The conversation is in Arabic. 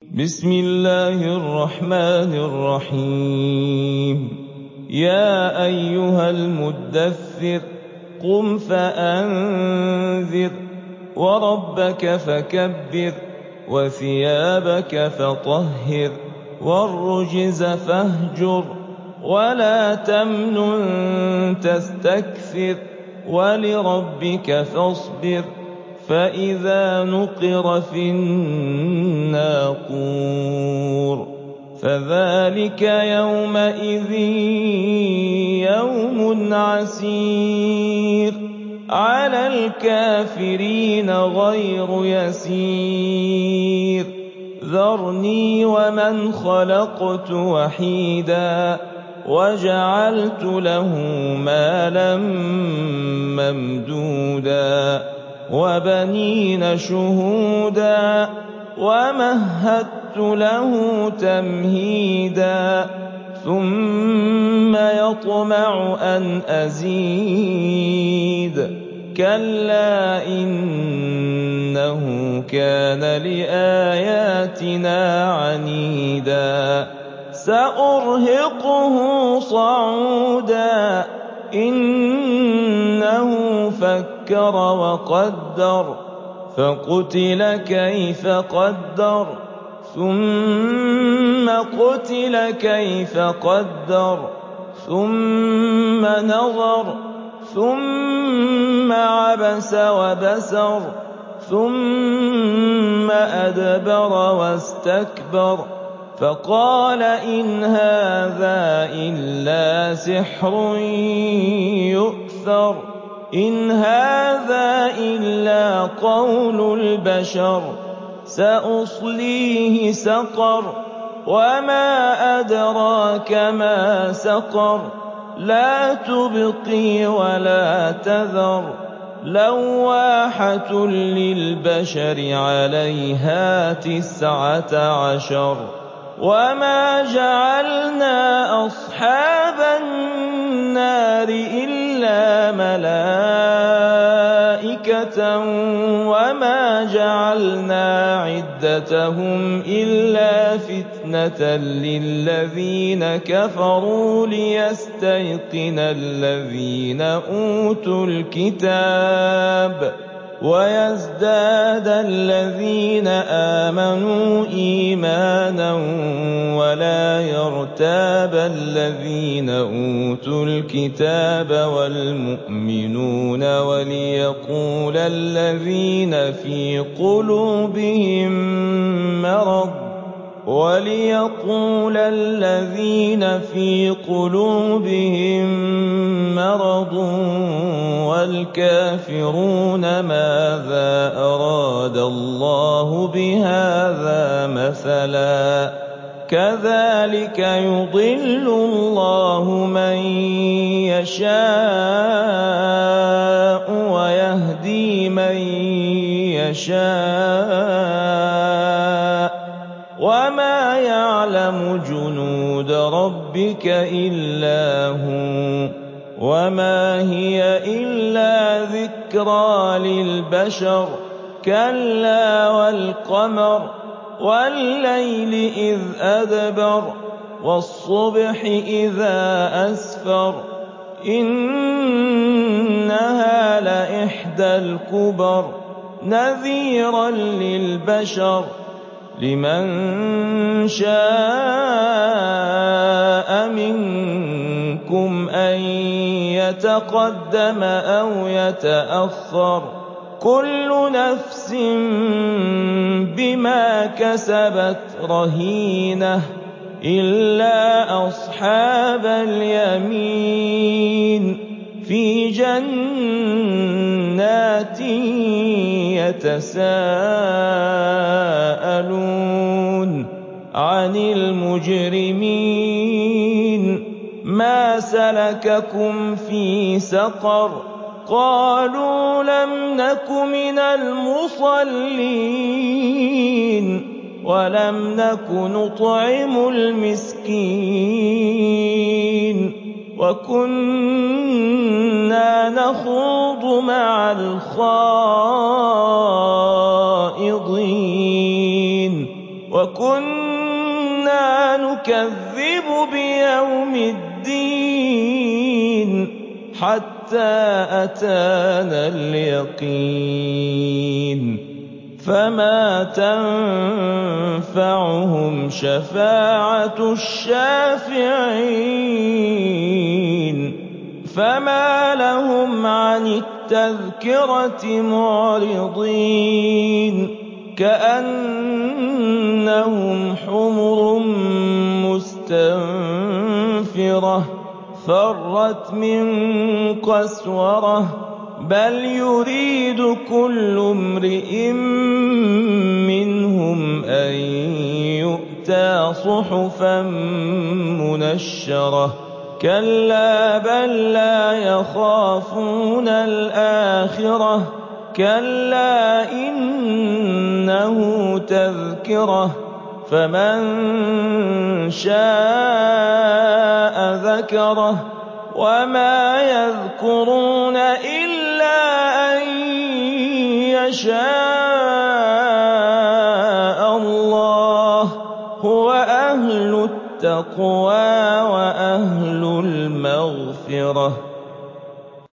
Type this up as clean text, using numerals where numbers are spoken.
بسم الله الرحمن الرحيم يا أيها المدثر قم فأنذر وربك فكبر وثيابك فطهر والرجز فاهجر ولا تمنن تستكثر ولربك فاصبر فإذا نقر في الناقور فذلك يومئذ يوم عسير على الكافرين غير يسير ذرني ومن خلقت وحيدا وجعلت له مالا ممدودا وبنين شهودا ومهدت له تمهيدا ثم يطمع أن أزيد كلا إنه كان لآياتنا عنيدا سأرهقه صعودا إنه فكر وقدر فقتل كيف قدر ثم قتل كيف قدر ثم نظر ثم عبس وبسر ثم أدبر واستكبر فقال إن هذا إلا سحر يؤثر إن هذا إلا قول البشر سأصليه سقر وما أدراك ما سقر لا تبقي ولا تذر لواحة للبشر عليها 19 وما جعلنا أصحاب النار إلا ملائكة وما جعلنا عدتهم إلا فتنة للذين كفروا ليستيقن الذين أوتوا الكتاب ويزداد الذين آمنوا إيمانا ولا يرتاب الذين أوتوا الكتاب والمؤمنون وليقول الذين في قلوبهم مرض والكافرون ماذا أراد الله بهذا مثلا كذلك يضل الله من يشاء ويهدي من يشاء وما يعلم جنود ربك إلا هو وما هي إلا ذكرى للبشر كلا والقمر والليل إذ أدبر والصبح إذا أسفر إنها لإحدى الكبر نذيرا للبشر لمن شاء منكم أن يتقدم أو يتأخر كل نفس بما كسبت رهينة إلا أصحاب اليمين في جنات يتساءلون عن المجرمين ما سلككم في سقر قالوا لم نك من المصلين ولم نك نطعم المسكين وكنا نخوض مع الخائضين وَكُنَّا نُكَذِّبُ بِيَوْمِ الدِّينِ حَتَّىٰ أَتَانَا الْيَقِينُ فَمَا تَنفَعُهُمْ شَفَاعَةُ الشَّافِعِينَ فَمَا لَهُمْ عَنِ التَّذْكِرَةِ مُعْرِضِينَ كَأَنَّهُمْ حُمُرٌ مُّسْتَنفِرَةٌ فَرَّتْ مِن قَسْوَرَةٍ بَلْ يُرِيدُ كُلُّ امْرِئٍ مِّنْهُمْ أَن يُؤْتَىٰ صُحُفًا مُّنَشَّرَةً كَلَّا بَل لَّا يَخَافُونَ الْآخِرَةَ كَلَّا إِنَّهُ تَذْكِرَةٌ فَمَن شَاءَ ذَكَرَهُ وَمَا يَذْكُرُونَ إِلَّا أَن يَشَاءَ اللَّهُ هُوَ أَهْلُ التَّقْوَىٰ وَأَهْلُ الْمَغْفِرَةِ